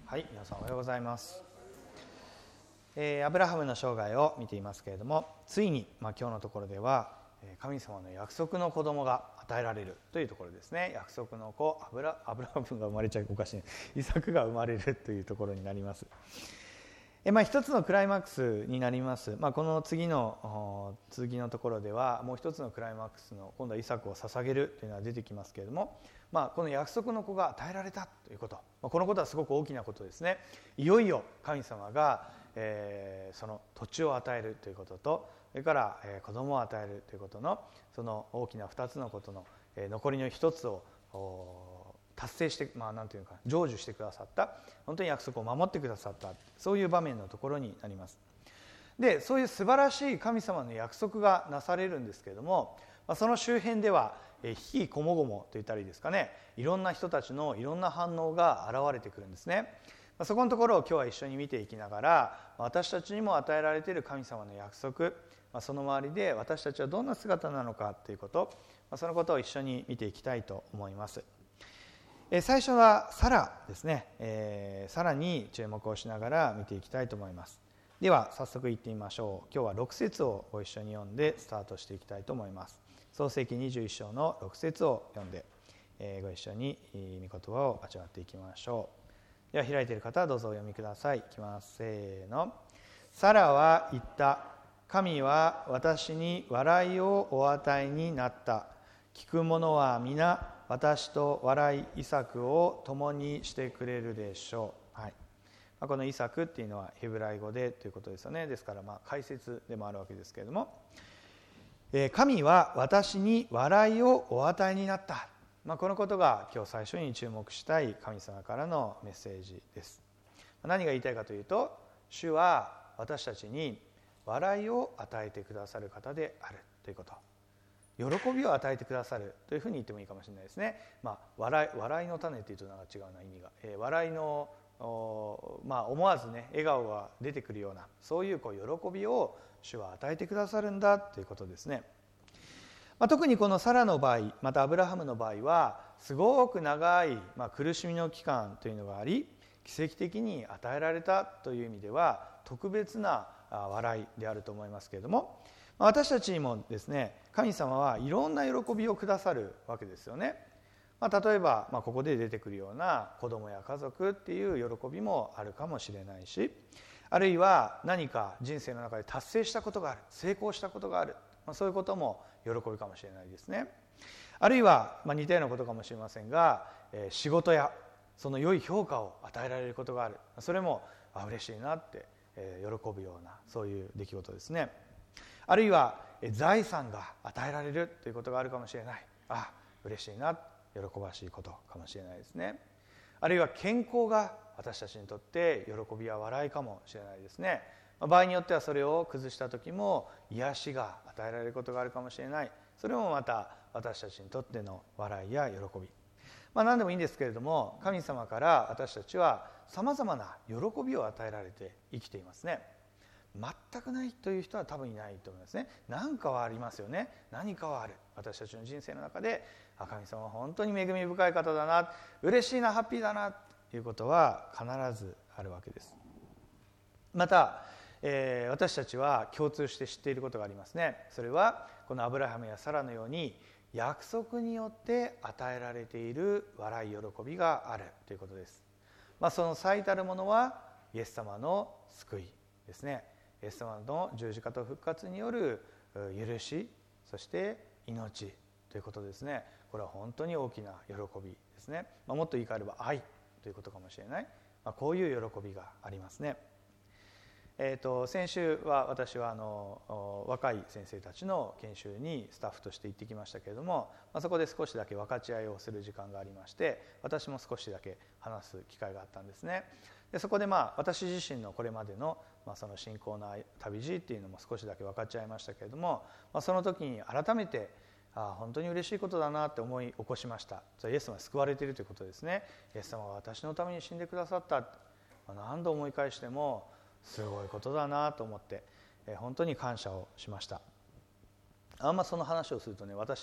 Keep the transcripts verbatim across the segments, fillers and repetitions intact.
はい、皆さんおはようございます。えー、アブラハムの生涯を見ていますけれども、ついに、まあ、今日のところでは神様の約束の子供が与えられるというところですね。約束の子アブラ、アブラハムが生まれちゃおかしい、イサクが生まれるというところになります。えまあ、一つのクライマックスになります、まあ、この次の続きのところではもう一つのクライマックスの今度はイサクを捧げるというのが出てきますけれども、まあ、この約束の子が与えられたということ、まあ、このことはすごく大きなことですね。いよいよ神様が、えー、その土地を与えるということと、それから、えー、子供を与えるということのその大きなふたつのことの、えー、残りのひとつを達成して、まあ、なんていうか成就してくださった、本当に約束を守ってくださった、そういう場面のところになります。でそういう素晴らしい神様の約束がなされるんですけれども、その周辺では悲喜こもごもと言ったりですかね、いろんな人たちのいろんな反応が現れてくるんですね。そこのところを今日は一緒に見ていきながら、私たちにも与えられている神様の約束、その周りで私たちはどんな姿なのかということ、そのことを一緒に見ていきたいと思います。最初はサラですね、えー、サラに注目をしながら見ていきたいと思います。では早速行ってみましょう。今日はろく節をご一緒に読んでスタートしていきたいと思います。創世記にじゅういっ章のろく節を読んで、えー、ご一緒に御言葉を味わっていきましょう。では開いている方はどうぞお読みください。いきます。せーの。サラは言った。神は私に笑いをお与えになった。聞く者は皆私と笑いイサクを共にしてくれるでしょう。はい、まあ、このイサクっていうのはヘブライ語でということですよね。ですからまあ解説でもあるわけですけれども、えー、神は私に笑いをお与えになった、まあ、このことが今日最初に注目したい神様からのメッセージです。何が言いたいかというと、主は私たちに笑いを与えてくださる方であるということ、喜びを与えてくださるというふうに言ってもいいかもしれないですね。まあ、笑い、笑いの種っていうとなんか違うな意味が、えー、笑いの、まあ、思わずね笑顔が出てくるような、そういうこう喜びを主は与えてくださるんだということですね。まあ、特にこのサラの場合、またアブラハムの場合はすごく長い、まあ、苦しみの期間というのがあり、奇跡的に与えられたという意味では特別な笑いであると思いますけれども、私たちにもですね、神様はいろんな喜びをくださるわけですよね。まあ、例えば、まあ、ここで出てくるような子供や家族っていう喜びもあるかもしれないし、あるいは何か人生の中で達成したことがある、成功したことがある、まあ、そういうことも喜びかもしれないですね。あるいは、まあ、似たようなことかもしれませんが、えー、仕事やその良い評価を与えられることがある、それもあ嬉しいなって、えー、喜ぶようなそういう出来事ですね。あるいは財産が与えられるということがあるかもしれない、あ嬉しいな、喜ばしいことかもしれないですね。あるいは健康が私たちにとって喜びや笑いかもしれないですね。場合によってはそれを崩した時も癒しが与えられることがあるかもしれない、それもまた私たちにとっての笑いや喜び、まあ、何でもいいんですけれども、神様から私たちはさまざまな喜びを与えられて生きていますね。全くないという人は多分いないと思いますね。何かはありますよね。何かはある。私たちの人生の中で、神様は本当に恵み深い方だな、嬉しいな、ハッピーだなということは必ずあるわけです。また、えー、私たちは共通して知っていることがありますね。それはこのアブラハムやサラのように約束によって与えられている笑い喜びがあるということです。まあ、その最たるものはイエス様の救いですね。イエス様の十字架と復活による許し、そして命ということですね。これは本当に大きな喜びですね。まあ、もっと言い換えれば愛ということかもしれない、まあ、こういう喜びがありますね。えー、と先週は私はあの若い先生たちの研修にスタッフとして行ってきましたけれども、まあ、そこで少しだけ分かち合いをする時間がありまして、私も少しだけ話す機会があったんですね。でそこでまあ私自身のこれまでの、まあ、その信仰の旅路っていうのも少しだけ分かち合いましたけれども、まあ、その時に改めてあ本当に嬉しいことだなって思い起こしました。それはイエス様が救われているということですね。イエス様は私のために死んでくださった、まあ、何度思い返してもすごいことだなと思って、えー、本当に感謝をしました。あんまその話をするとね、私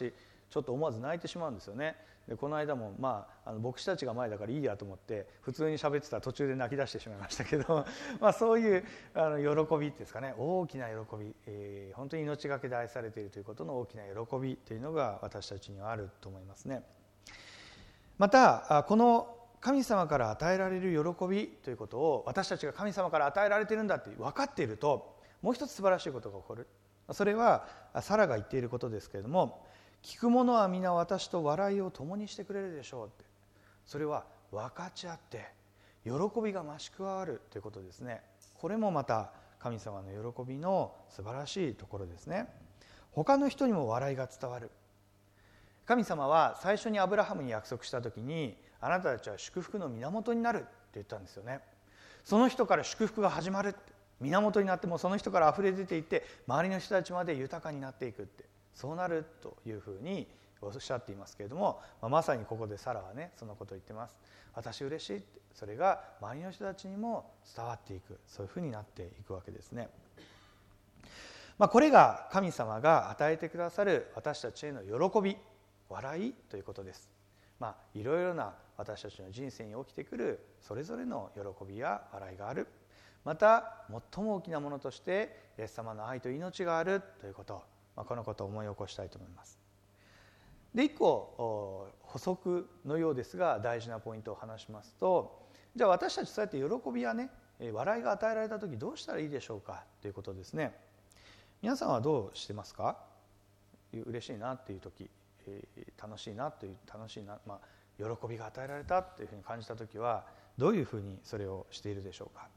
ちょっと思わず泣いてしまうんですよね。でこの間も、まあ、あの牧師たちが前だからいいやと思って普通に喋ってたら途中で泣き出してしまいましたけどまあそういうあの喜びですかね、大きな喜び、えー、本当に命がけで愛されているということの大きな喜びというのが私たちにはあると思いますね。またこの神様から与えられる喜びということを私たちが神様から与えられているんだって分かっていると、もう一つ素晴らしいことが起こる。それはサラが言っていることですけれども、聞く者は皆私と笑いを共にしてくれるでしょうって、それは分かち合って喜びが増し加わるということですね。これもまた神様の喜びの素晴らしいところですね。他の人にも笑いが伝わる。神様は最初にアブラハムに約束した時に、あなたたちは祝福の源になるって言ったんですよね。その人から祝福が始まるって、源になってもその人から溢れ出ていって周りの人たちまで豊かになっていくって、そうなるというふうにおっしゃっていますけれども、まさにここでサラはねそのことを言ってます。私嬉しいって、それが周りの人たちにも伝わっていく、そういうふうになっていくわけですね。まあ、これが神様が与えてくださる私たちへの喜び、笑いということです。まあ、いろいろな私たちの人生に起きてくるそれぞれの喜びや笑いがある。また最も大きなものとしてイエス様の愛と命があるということ、まあ、このことを思い起こしたいと思います。で、一個補足のようですが大事なポイントを話しますと、じゃあ私たちそうやって喜びやね笑いが与えられた時どうしたらいいでしょうかということですね。皆さんはどうしてますか？嬉しいなっていう時、楽しいなという楽しいな、まあ、喜びが与えられたというふうに感じた時はどういうふうにそれをしているでしょうか。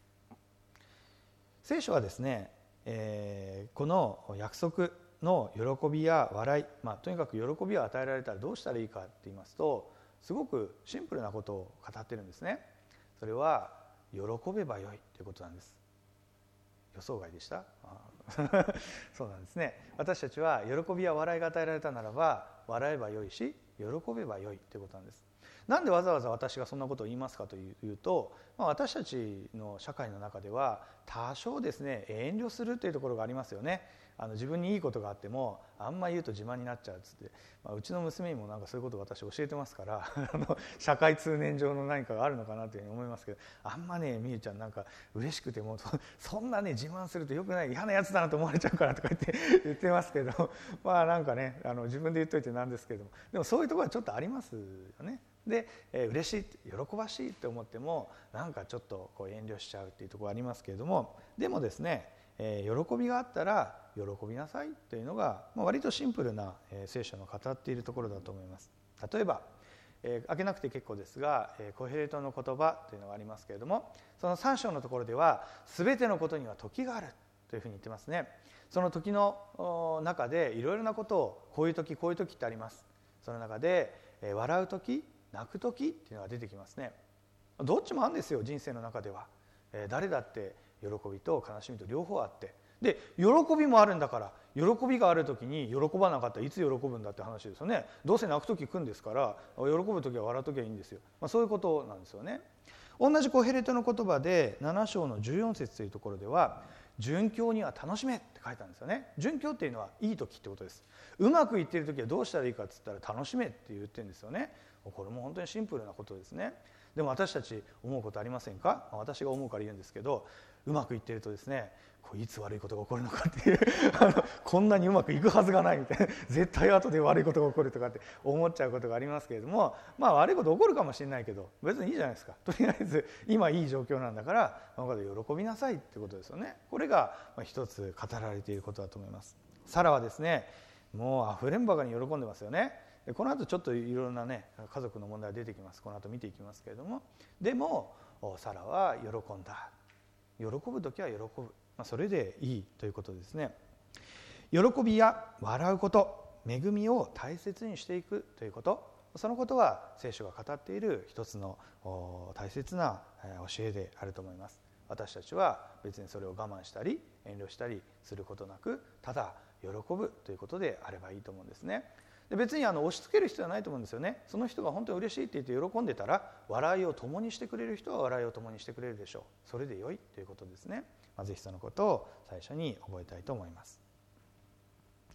聖書はですね、えー、この約束の喜びや笑い、まあ、とにかく喜びを与えられたらどうしたらいいかって言いますと、すごくシンプルなことを語ってるんですね。それは喜べばよいということなんです。予想外でした？そうなんですね。私たちは喜びや笑いが与えられたならば笑えばよいし喜べばよいということなんです。なんでわざわざ私がそんなことを言いますかというと、まあ、私たちの社会の中では多少ですね遠慮するというところがありますよね。あの自分にいいことがあってもあんま言うと自慢になっちゃうっつって、まあ、うちの娘にもなんかそういうことを私教えてますからあの社会通念上の何かがあるのかなというふうに思いますけど、あんまねみゆちゃんなんか嬉しくてもそんなね自慢するとよくない嫌なやつだなと思われちゃうからとか言って言ってますけどまあなんかねあの自分で言っといてなんですけども、でもそういうところはちょっとありますよね。で、えー、嬉しい喜ばしいって思ってもなんかちょっとこう遠慮しちゃうっていうところありますけれども、でもですね、えー、喜びがあったら喜びなさいというのが、まあ、割とシンプルな、えー、聖書の語っているところだと思います。例えば、えー、開けなくて結構ですが、えー、コヘレトの言葉というのがありますけれども、そのさん章のところでは全てのことには時があるというふうに言ってますね。その時の中でいろいろなことをこういう時こういう時ってあります。その中で、えー、笑う時泣く時っていうのが出てきますね。どっちもあるんですよ人生の中では、えー、誰だって喜びと悲しみと両方あって、で喜びもあるんだから喜びがある時に喜ばなかったらいつ喜ぶんだって話ですよね。どうせ泣く時来るんですから喜ぶ時は笑う時はいいんですよ、まあ、そういうことなんですよね。同じコヘレトの言葉でなな章のじゅうよん節というところでは順境には楽しめって書いたんですよね。順境っていうのはいい時ってことです。うまくいっている時はどうしたらいいかって言ったら楽しめって言ってるんですよね。これも本当にシンプルなことですね。でも私たち思うことありませんか？私が思うから言うんですけど、うまくいっているとですね、こういつ悪いことが起こるのかっていうあのこんなにうまくいくはずがないみたいな、絶対後で悪いことが起こるとかって思っちゃうことがありますけれども、まあ悪いこと起こるかもしれないけど別にいいじゃないですか。とりあえず今いい状況なんだからそのことで喜びなさいってことですよね。これが一つ語られていることだと思います。サラはですね、もうあふれんばかりに喜んでますよね。この後ちょっといろんなね家族の問題が出てきます。この後見ていきますけれども、でもサラは喜んだ。喜ぶ時は喜ぶ、まあ、それでいいということですね。喜びや笑うこと、恵みを大切にしていくということ、そのことは聖書が語っている一つの大切な教えであると思います。私たちは別にそれを我慢したり遠慮したりすることなく、ただ喜ぶということであればいいと思うんですね。で別にあの押し付ける必要はないと思うんですよね。その人が本当に嬉しいって言って喜んでたら、笑いを共にしてくれる人は笑いを共にしてくれるでしょう。それで良いということですね。まあ、ぜひそのことを最初に覚えたいと思います。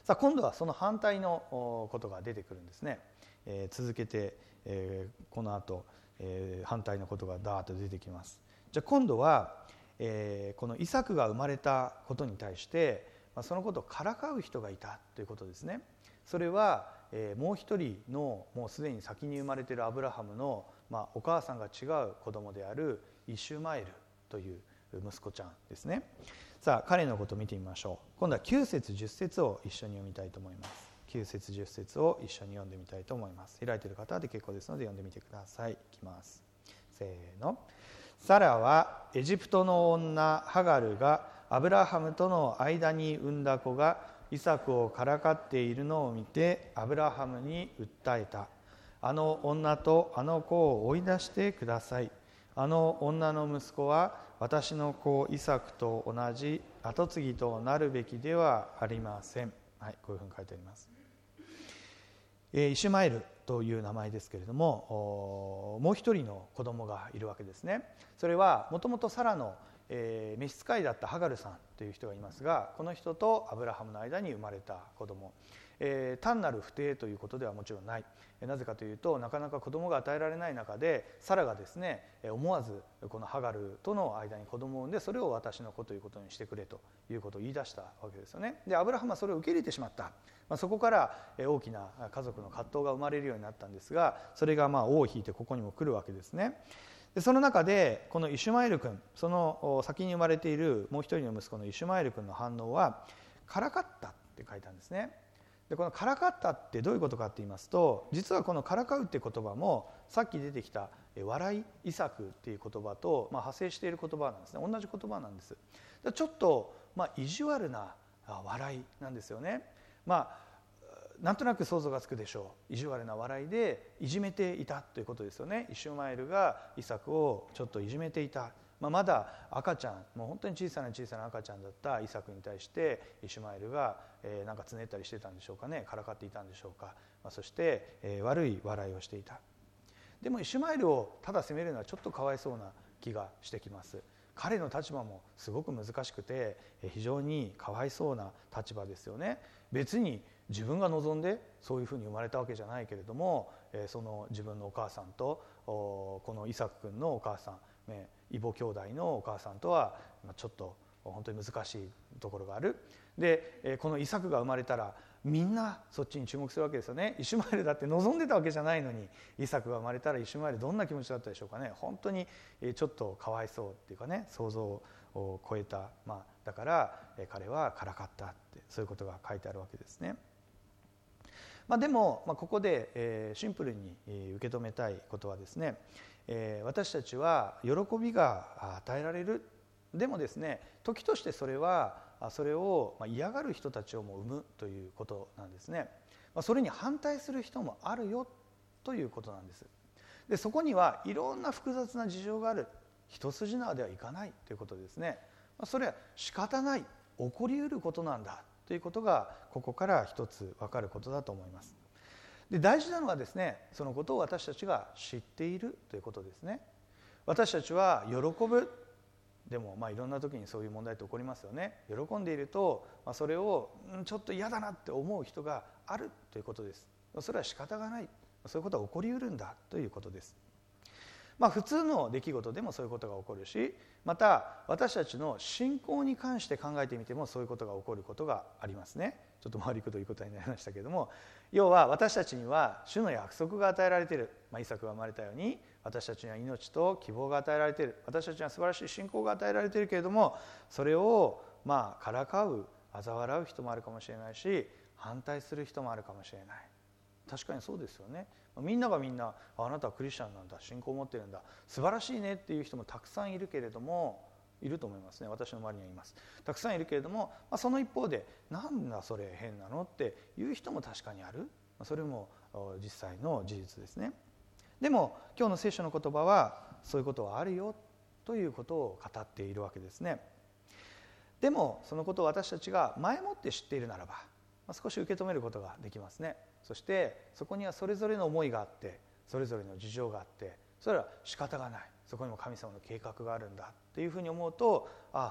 さあ今度はその反対のことが出てくるんですね。えー、続けて、えー、この後、えー、反対のことがダーッと出てきます。じゃあ今度は、えー、このイサクが生まれたことに対して、まあ、そのことをからかう人がいたということですね。それは、えー、もう一人のもうすでに先に生まれているアブラハムの、まあ、お母さんが違う子供であるイシュマエルという息子ちゃんですね。さあ彼のことを見てみましょう。今度はきゅう節じゅっ節を一緒に読みたいと思います。きゅう節じゅっ節を一緒に読んでみたいと思います。開いている方で結構ですので読んでみてください。いきます。せーの。サラはエジプトの女ハガルがアブラハムとの間に産んだ子がイサクをからかっているのを見てアブラハムに訴えた。あの女とあの子を追い出してください。あの女の息子は私の子イサクと同じ跡継ぎとなるべきではありません。はい、こういうふうに書いてあります。イシュマエルという名前ですけれども、もう一人の子供がいるわけですね。それはもともとサラの召使いだったハガルさんという人がいますが、この人とアブラハムの間に生まれた子供、えー、単なる不貞ということではもちろんない。なぜかというと、なかなか子供が与えられない中でサラがですね、思わずこのハガルとの間に子供を産んで、それを私の子ということにしてくれということを言い出したわけですよね。でアブラハムはそれを受け入れてしまった。まあ、そこから大きな家族の葛藤が生まれるようになったんですが、それがまあ尾を引いてここにも来るわけですね。でその中でこのイシュマエル君、その先に生まれているもう一人の息子のイシュマエル君の反応はからかったって書いたんですね。でこのからかったってどういうことかって言いますと、実はこのからかうって言葉もさっき出てきた笑いイサクっていう言葉とまあ派生している言葉なんですね。同じ言葉なんです。ちょっとまあ意地悪な笑いなんですよね。まあなんとなく想像がつくでしょう。意地悪な笑いでいじめていたということですよね。イシュマエルがイサクをちょっといじめていた。まあ、まだ赤ちゃん、もう本当に小さな小さな赤ちゃんだったイサクに対してイシュマエルが、えー、なんかつねったりしてたんでしょうかね。からかっていたんでしょうか。まあ、そして、えー、悪い笑いをしていた。でもイシュマエルをただ責めるのはちょっとかわいそうな気がしてきます。彼の立場もすごく難しくて非常にかわいそうな立場ですよね。別に自分が望んでそういうふうに生まれたわけじゃないけれども、その自分のお母さんとこのイサク君のお母さん、異母兄弟のお母さんとはちょっと本当に難しいところがある。でこのイサクが生まれたらみんなそっちに注目するわけですよね。イシュマエルだって望んでたわけじゃないのに、イサクが生まれたらイシュマエルどんな気持ちだったでしょうかね。本当にちょっとかわいそうっていうかね、想像を超えた、まあ、だから彼はからかったって、そういうことが書いてあるわけですね。まあ、でも、まあ、ここで、えー、シンプルに受け止めたいことはですね、えー、私たちは喜びが与えられる。でもですね、時としてそれはそれを嫌がる人たちをも生むということなんですね。それに反対する人もあるよということなんです。でそこにはいろんな複雑な事情がある。一筋縄ではいかないということですね。それは仕方ない、起こりうることなんだということがここから一つ分かることだと思います。で大事なのはですね、そのことを私たちが知っているということですね。私たちは喜ぶ。でもまあいろんな時にそういう問題って起こりますよね。喜んでいると、まあ、それをちょっと嫌だなって思う人があるということです。それは仕方がない。そういうことは起こりうるんだということです。まあ普通の出来事でもそういうことが起こるし、また私たちの信仰に関して考えてみてもそういうことが起こることがありますね。ちょっと回りくどいことになりましたけれども、要は私たちには主の約束が与えられている。まあ、イサクが生まれたように私たちには命と希望が与えられている。私たちには素晴らしい信仰が与えられているけれども、それをまあからかう、嘲笑う人もあるかもしれないし、反対する人もあるかもしれない。確かにそうですよね。みんながみんな あ, あなたはクリスチャンなんだ、信仰を持ってるんだ、素晴らしいねっていう人もたくさんいるけれども、いると思いますね。私の周りにはいます。たくさんいるけれども、まあ、その一方でなんだそれ変なのっていう人も確かにある。それも実際の事実ですね。でも今日の聖書の言葉はそういうことはあるよということを語っているわけですね。でもそのことを私たちが前もって知っているならば、まあ、少し受け止めることができますね。そしてそこにはそれぞれの思いがあって、それぞれの事情があって、それは仕方がない、そこにも神様の計画があるんだっていうふうに思うと、あ、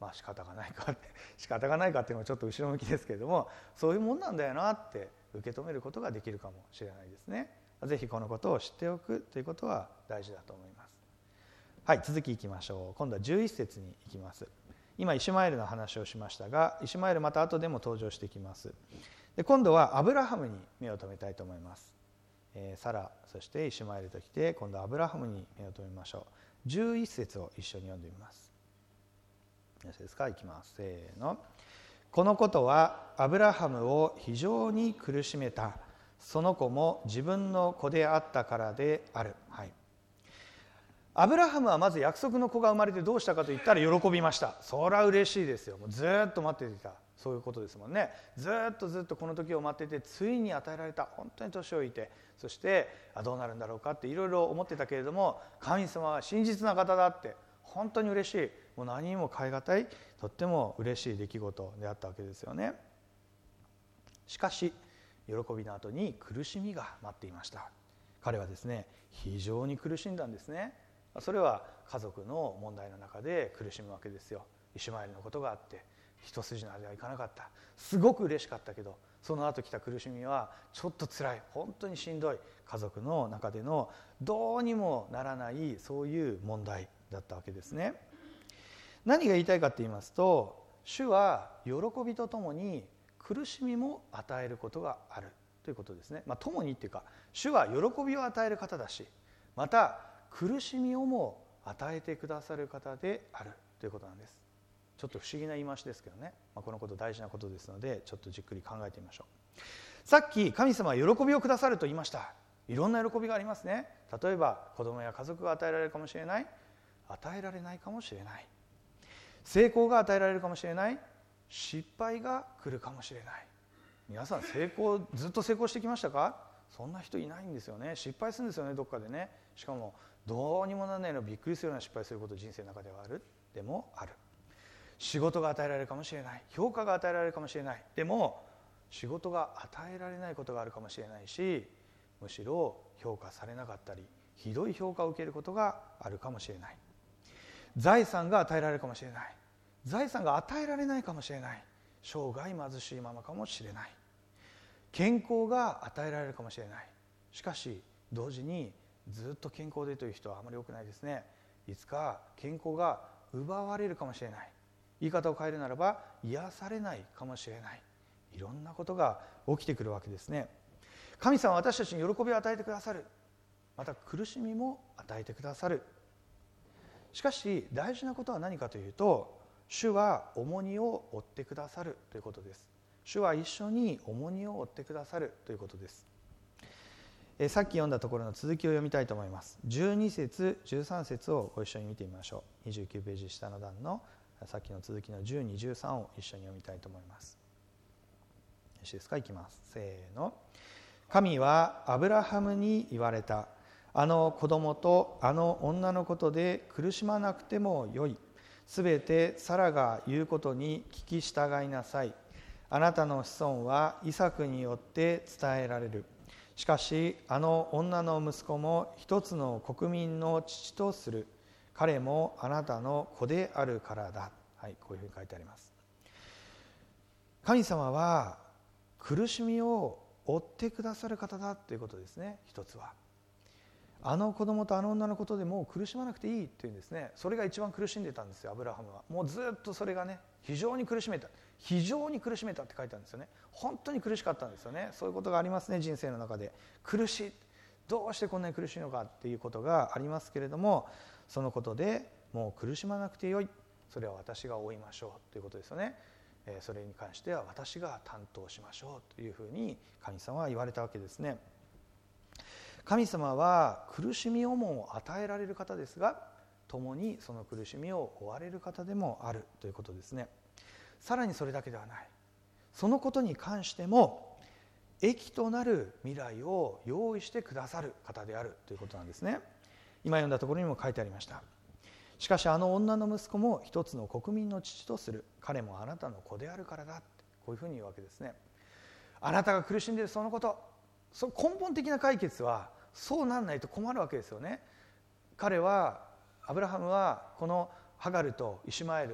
まあ仕方がないかって仕方がないかっていうのはちょっと後ろ向きですけれども、そういうもんなんだよなって受け止めることができるかもしれないですね。ぜひこのことを知っておくということは大事だと思います。はい、続きいきましょう。今度はじゅういっ節に行きます。今イシュマエルの話をしましたが、イシュマエルまた後でも登場してきます。で今度はアブラハムに目を留めたいと思います。えー、サラ、そしてイシュマエルときて、今度はアブラハムに目を留めましょう。じゅういっ節を一緒に読んでみます。よろしいですか。いきます。せーの。このことはアブラハムを非常に苦しめた。その子も自分の子であったからである。はい。アブラハムはまず約束の子が生まれてどうしたかと言ったら喜びました。そりゃ嬉しいですよ。もうずっと待っていた。そういうことですもんね。ずっとずっとこの時を待っていて、ついに与えられた。本当に年老いて、そしてどうなるんだろうかっていろいろ思ってたけれども、神様は真実な方だって本当に嬉しい。もう何にも代え難い、とっても嬉しい出来事であったわけですよね。しかし喜びの後に苦しみが待っていました。彼はですね、非常に苦しんだんですね。それは家族の問題の中で苦しむわけですよ。イシュマエルのことがあって一筋縄ではいかなかった。すごく嬉しかったけど、その後来た苦しみはちょっと辛い、本当にしんどい、家族の中でのどうにもならないそういう問題だったわけですね。何が言いたいかと言いますと、主は喜びとともに苦しみも与えることがあるということですね。まあ、ともにっていうか、主は喜びを与える方だし、また苦しみをも与えてくださる方であるということなんです。ちょっと不思議な言い回しですけどね、まあ、このこと大事なことですので、ちょっとじっくり考えてみましょう。さっき神様は喜びをくださると言いました。いろんな喜びがありますね。例えば子供や家族が与えられるかもしれない、与えられないかもしれない、成功が与えられるかもしれない、失敗が来るかもしれない。皆さん成功ずっと成功してきましたか？そんな人いないんですよね。失敗するんですよね、どっかでね。しかもどうにもならないのびっくりするような失敗すること人生の中ではある。でもある。仕事が与えられるかもしれない、評価が与えられるかもしれない。でも仕事が与えられないことがあるかもしれないし、むしろ評価されなかったりひどい評価を受けることがあるかもしれない。財産が与えられるかもしれない、財産が与えられないかもしれない、生涯貧しいままかもしれない。健康が与えられるかもしれない、しかし同時にずっと健康でという人はあまり多くないですね。いつか健康が奪われるかもしれない、言い方を変えるならば癒されないかもしれない。いろんなことが起きてくるわけですね。神様は私たちに喜びを与えてくださる、また苦しみも与えてくださる。しかし大事なことは何かというと、主は重荷を負ってくださるということです。主は一緒に重荷を負ってくださるということです。えさっき読んだところの続きを読みたいと思います。じゅうに節じゅうさん節をご一緒に見てみましょう。にじゅうきゅうページ下の段のさっきの続きのじゅうに、じゅうさんを一緒に読みたいと思います。よろしいですか。いきます。せーの。神はアブラハムに言われた。あの子供とあの女のことで苦しまなくてもよい。すべてサラが言うことに聞き従いなさい。あなたの子孫はイサクによって伝えられる。しかしあの女の息子も一つの国民の父とする。彼もあなたの子であるからだ。はい、こういうふうに書いてあります。神様は苦しみを負ってくださる方だということですね。一つはあの子供とあの女のことでもう苦しまなくていいっていうんですね。それが一番苦しんでたんですよ、アブラハムは。もうずっとそれがね、非常に苦しめた非常に苦しめたって書いてあるんですよね。本当に苦しかったんですよね。そういうことがありますね、人生の中で。苦しい、どうしてこんなに苦しいのかっていうことがありますけれども、そのことでもう苦しまなくてよい、それは私が負いましょうということですよね。それに関しては私が担当しましょうというふうに神様は言われたわけですね。神様は苦しみをも与えられる方ですが、共にその苦しみを負われる方でもあるということですね。さらにそれだけではない、そのことに関しても益となる未来を用意してくださる方であるということなんですね。今読んだところにも書いてありました。しかしあの女の息子も一つの国民の父とする。彼もあなたの子であるからだ。こういうふうに言うわけですね。あなたが苦しんでいるそのこと、その根本的な解決はそうなんないと困るわけですよね。彼はアブラハムはこのハガルとイシュマエル、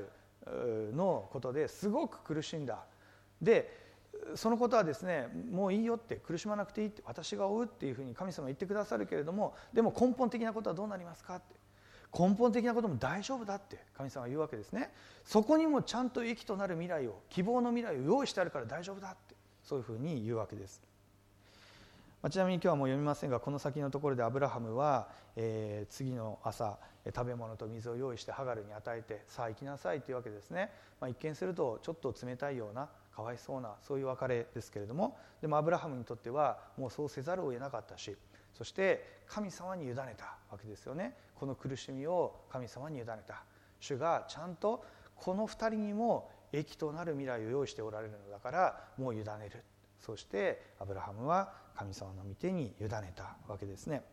のことですごく苦しんだ。でそのことはですね、もういいよって、苦しまなくていいって、私が負うっていうふうに神様は言ってくださるけれども、でも根本的なことはどうなりますかって、根本的なことも大丈夫だって神様は言うわけですね。そこにもちゃんと益となる未来を、希望の未来を用意してあるから大丈夫だって、そういうふうに言うわけです。ちなみに今日はもう読みませんが、この先のところでアブラハムは、えー、次の朝食べ物と水を用意してハガルに与えて、さあ行きなさいというわけですね。まあ、一見するとちょっと冷たいような、かわいそうな、そういう別れですけれども、でもアブラハムにとってはもうそうせざるを得なかったし、そして神様に委ねたわけですよね。この苦しみを神様に委ねた。主がちゃんとこの二人にも益となる未来を用意しておられるのだからもう委ねる。そしてアブラハムは神様の御手に委ねたわけですね。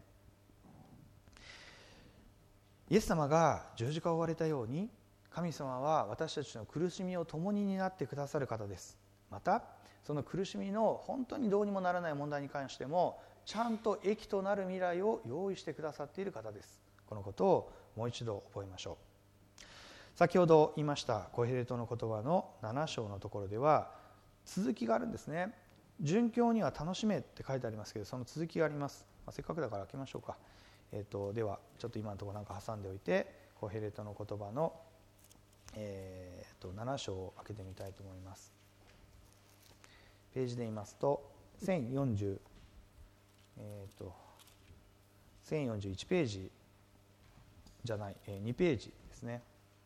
イエス様が十字架を追われたように、神様は私たちの苦しみを共に担ってくださる方です。またその苦しみの本当にどうにもならない問題に関してもちゃんと益となる未来を用意してくださっている方です。このことをもう一度覚えましょう。先ほど言いましたコヘレトの言葉のなな章のところでは続きがあるんですね。殉教には楽しめって書いてありますけど、その続きがあります。まあ、せっかくだから開けましょうか。えー、とではちょっと今のところなんか挟んでおいて、コヘレトの言葉の、えー、となな章を開けてみたいと思います。ページで言いますとせんよんじゅう、えー、とせんよんじゅういちページじゃない、えー、にページですね。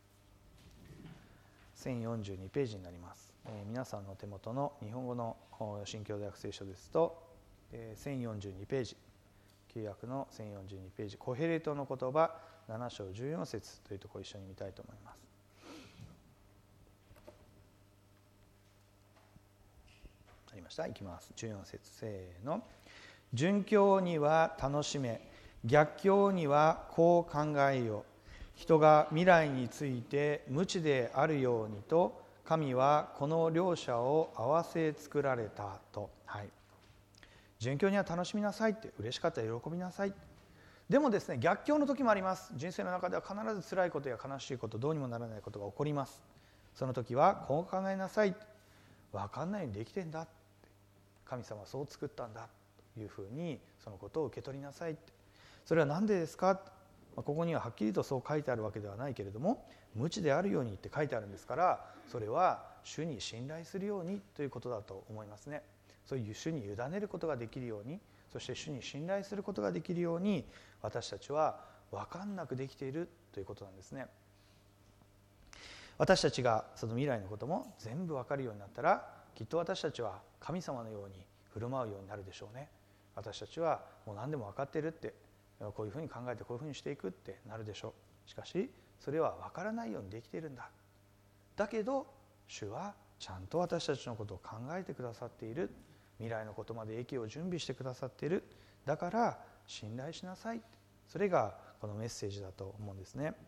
せんよんじゅうにページになります。えー、皆さんの手元の日本語の新共同訳聖書ですと、えー、せんよんじゅうにページ、旧約のせんよんじゅうにページ、コヘレトの言葉なな章じゅうよん節というところを一緒に見たいと思います。ありました。いきます。じゅうよん節、せーの。殉教には楽しめ、逆境にはこう考えよ。人が未来について無知であるようにと、神はこの両者を合わせ作られたと。はい。殉教には楽しみなさいって、嬉しかったら喜びなさい。でもですね、逆境の時もあります。人生の中では必ず辛いことや悲しいこと、どうにもならないことが起こります。その時はこう考えなさい。分かんないようにできてんだ。神様はそう作ったんだというふうにそのことを受け取りなさいって。それは何でですか。ここにははっきりとそう書いてあるわけではないけれども、無知であるようにって書いてあるんですから、それは主に信頼するようにということだと思いますね。そういう主に委ねることができるように、そして主に信頼することができるように、私たちは分かんなくできているということなんですね。私たちがその未来のことも全部分かるようになったら、きっと私たちは神様のように振る舞うようになるでしょうね。私たちはもう何でも分かってるって、こういうふうに考えてこういうふうにしていくってなるでしょう。しかしそれは分からないようにできているんだ。だけど主はちゃんと私たちのことを考えてくださっている。未来のことまで益を準備してくださっている。だから信頼しなさい。それがこのメッセージだと思うんですね。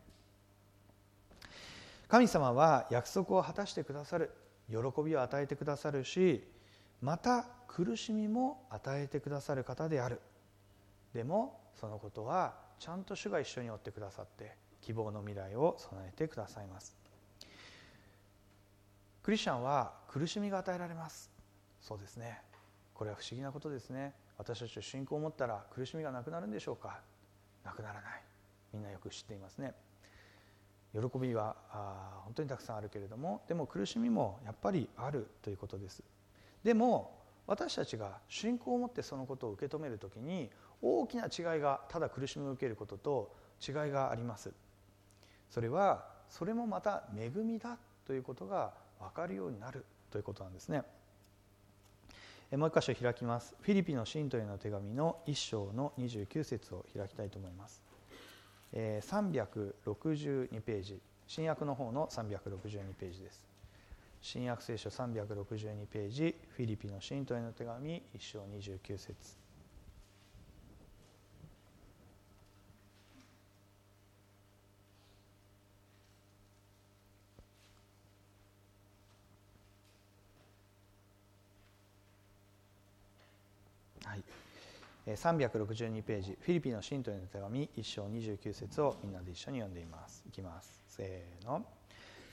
神様は約束を果たしてくださる。喜びを与えてくださるし、また苦しみも与えてくださる方である。でもそのことはちゃんと主が一緒に追ってくださって、希望の未来を備えてくださいます。クリスチャンは苦しみが与えられます。そうですね。これは不思議なことですね。私たちは信仰を持ったら苦しみがなくなるんでしょうか。なくならない。みんなよく知っていますね。喜びはあ本当にたくさんあるけれども、でも苦しみもやっぱりあるということです。でも私たちが信仰を持ってそのことを受け止めるときに、大きな違いが、ただ苦しみを受けることと違いがあります。それはそれもまた恵みだということが分かるようになるということなんですね。もう一箇所開きます。フィリピの信徒への手紙のいっ章のにじゅうきゅう節を開きたいと思います。さんびゃくろくじゅうにページ、新約の方のさんびゃくろくじゅうにページです。新約聖書さんびゃくろくじゅうにページ、フィリピの信徒への手紙いっ章にじゅうきゅう節。はい、さんびゃくろくじゅうにページ、フィリピの信徒への手紙いっ章にじゅうきゅう節をみんなで一緒に読んでいます。いきます。せーの。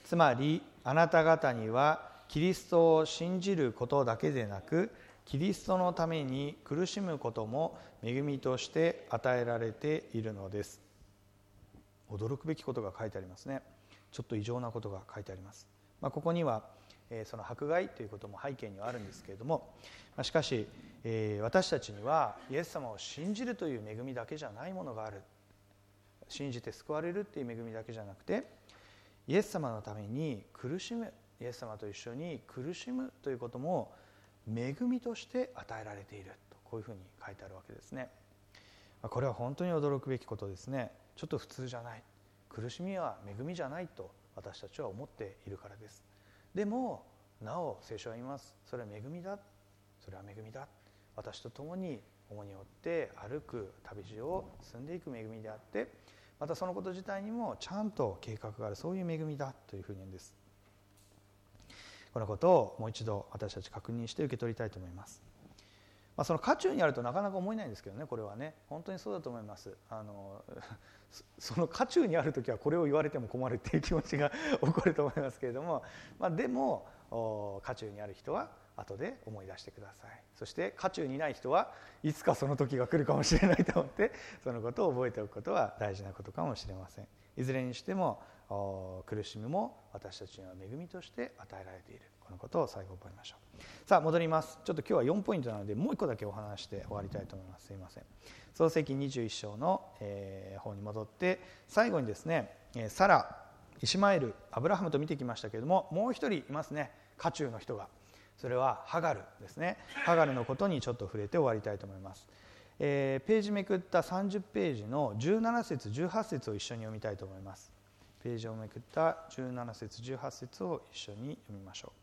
つまりあなた方にはキリストを信じることだけでなく、キリストのために苦しむことも恵みとして与えられているのです。驚くべきことが書いてありますね。ちょっと異常なことが書いてあります。まあ、ここには、えー、その迫害ということも背景にはあるんですけれども、まあ、しかし、えー、私たちにはイエス様を信じるという恵みだけじゃないものがある。信じて救われるという恵みだけじゃなくて、イエス様のために苦しむ、イエス様と一緒に苦しむということも恵みとして与えられていると、こういうふうに書いてあるわけですね。これは本当に驚くべきことですね。ちょっと普通じゃない、苦しみは恵みじゃないと私たちは思っているからです。でもなお聖書は言います。それは恵みだ、それは恵みだ、私と共に重荷を負って歩く旅路を進んでいく恵みであって、またそのこと自体にもちゃんと計画がある、そういう恵みだというふうに言うんです。このことをもう一度私たち確認して受け取りたいと思います。まあ、その渦中にあるとなかなか思えないんですけどね、これはね本当にそうだと思います。あのその渦中にあるときはこれを言われても困るっていう気持ちが起こると思いますけれども、まあ、でも渦中にある人は後で思い出してください。そして渦中にいない人はいつかその時が来るかもしれないと思って、そのことを覚えておくことは大事なことかもしれません。いずれにしても苦しみも私たちには恵みとして与えられている、このことを最後覚えましょう。さあ戻ります。ちょっと今日はよんポイントなのでもういっこだけお話して終わりたいと思います。すいません。創世記にじゅういっ章の、えー、方に戻って最後にですね、サラ、イシュマエル、アブラハムと見てきましたけれども、もう一人いますね、渦中の人が。それはハガルですね。ハガルのことにちょっと触れて終わりたいと思います。えー、ページめくったさんじゅうページのじゅうなな節じゅうはち節を一緒に読みたいと思います。ページをめくったじゅうなな節じゅうはち節を一緒に読みましょ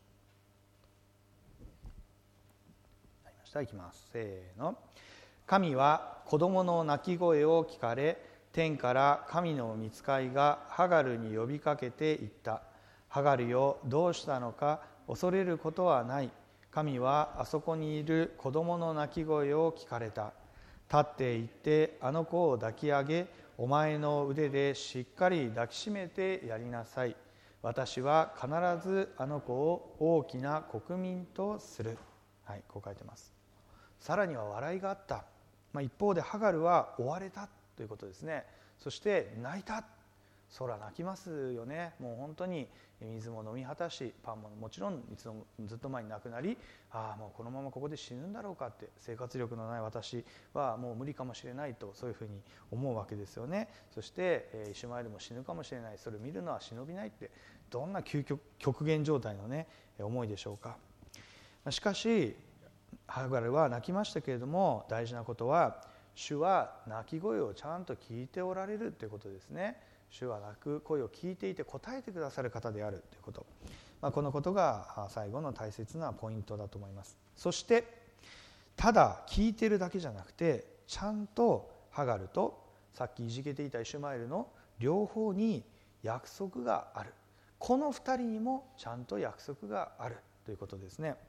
う。なりました。いきます。せーの。神は子供の泣き声を聞かれ、天から神の御使いがハガルに呼びかけて言った。ハガルよ、どうしたのか、恐れることはない。神はあそこにいる子供の泣き声を聞かれた。立って行ってあの子を抱き上げ、お前の腕でしっかり抱きしめてやりなさい。私は必ずあの子を大きな国民とする。はい、こう書いてます。さらには笑いがあった。まあ、一方でハガルは追われたということですね。そして泣いた。そら泣きますよね。もう本当に水も飲み果たし、パンももちろんいつのずっと前になくなり、ああもうこのままここで死ぬんだろうかって、生活力のない私はもう無理かもしれないと、そういうふうに思うわけですよね。そしてイシュマエルも死ぬかもしれない、それを見るのは忍びないって、どんな究極極限状態のね思いでしょうか。しかしハガルは泣きましたけれども、大事なことは主は泣き声をちゃんと聞いておられるということですね。主は泣く声を聞いていて答えてくださる方であるということ、まあ、このことが最後の大切なポイントだと思います。そしてただ聞いているだけじゃなくて、ちゃんとハガルとさっきいじけていたイシュマエルの両方に約束がある。この二人にもちゃんと約束があるということですね。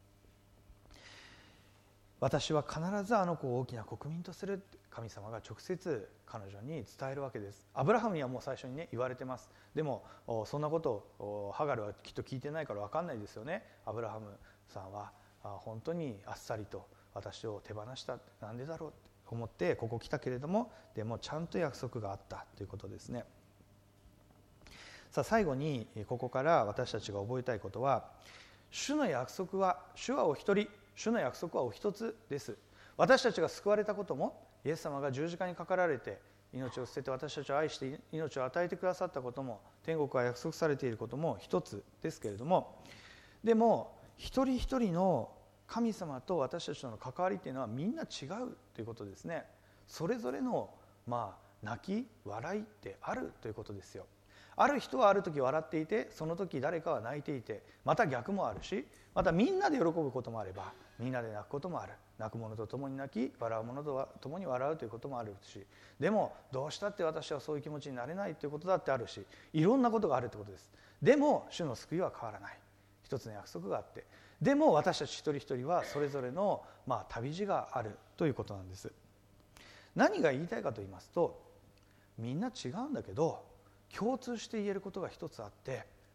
私は必ずあの子を大きな国民とするって、神様が直接彼女に伝えるわけです。アブラハムにはもう最初にね言われてます。でもそんなことをハガルはきっと聞いてないから分かんないですよね。アブラハムさんは本当にあっさりと私を手放したって、なんでだろうって思ってここ来たけれども、でもちゃんと約束があったということですね。さあ最後にここから私たちが覚えたいことは、主の約束は、主はお一人、主の約束はお一つです。私たちが救われたことも、イエス様が十字架にかかられて命を捨てて私たちを愛して命を与えてくださったことも、天国が約束されていることも一つですけれども、でも一人一人の神様と私たちとの関わりというのはみんな違うということですね。それぞれのまあ泣き笑いってあるということですよ。ある人はある時笑っていて、その時誰かは泣いていて、また逆もあるし、またみんなで喜ぶこともあればみんなで泣くこともある。泣く者と共に泣き、笑う者と共に笑うということもあるし、でもどうしたって私はそういう気持ちになれないということだってあるし、いろんなことがあるということです。でも主の救いは変わらない。一つの約束があって、でも私たち一人一人はそれぞれのまあ旅路があるということなんです。何が言いたいかと言いますと、みんな違うんだけど共通して言えることが一つあって、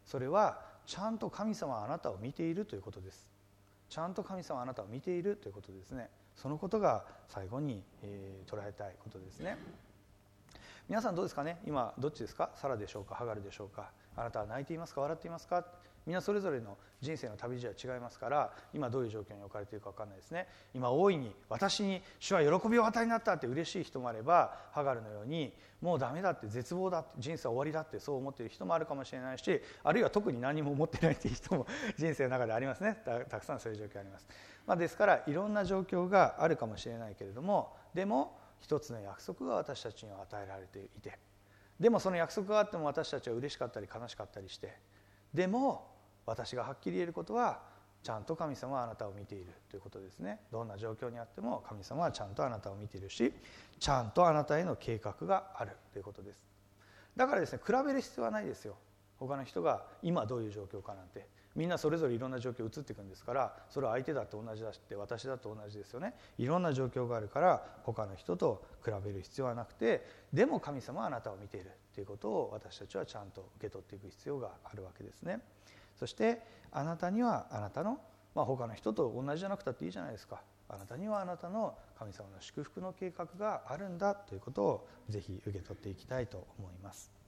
それはちゃんと神様はあなたを見ているということです。ちゃんと神様はあなたを見ているということですね。そのことが最後に、えー、捉えたいことですね。皆さんどうですかね。今どっちですか。サラでしょうか、ハガルでしょうか。あなたは泣いていますか、笑っていますか。みんなそれぞれの人生の旅路は違いますから、今どういう状況に置かれているか分からないですね。今大いに私に主は喜びを与えになったって嬉しい人もあれば、ハガルのようにもうダメだって、絶望だって、人生は終わりだってそう思っている人もあるかもしれないし、あるいは特に何も思ってないっていう人も人生の中でありますね。 た, たくさんそういう状況あります、まあ、ですからいろんな状況があるかもしれないけれども、でも一つの約束が私たちには与えられていて、でもその約束があっても私たちは嬉しかったり悲しかったりして、でも私がはっきり言えることは、ちゃんと神様はあなたを見ているということですね。どんな状況にあっても神様はちゃんとあなたを見ているし、ちゃんとあなたへの計画があるということです。だからですね、比べる必要はないですよ。他の人が今どういう状況かなんて、みんなそれぞれいろんな状況移っていくんですから、それは相手だって同じだし、私だと同じですよね。いろんな状況があるから他の人と比べる必要はなくて、でも神様はあなたを見ているということを私たちはちゃんと受け取っていく必要があるわけですね。そしてあなたにはあなたの、まあ、他の人と同じじゃなくたっていいじゃないですか。あなたにはあなたの神様の祝福の計画があるんだということをぜひ受け取っていきたいと思います。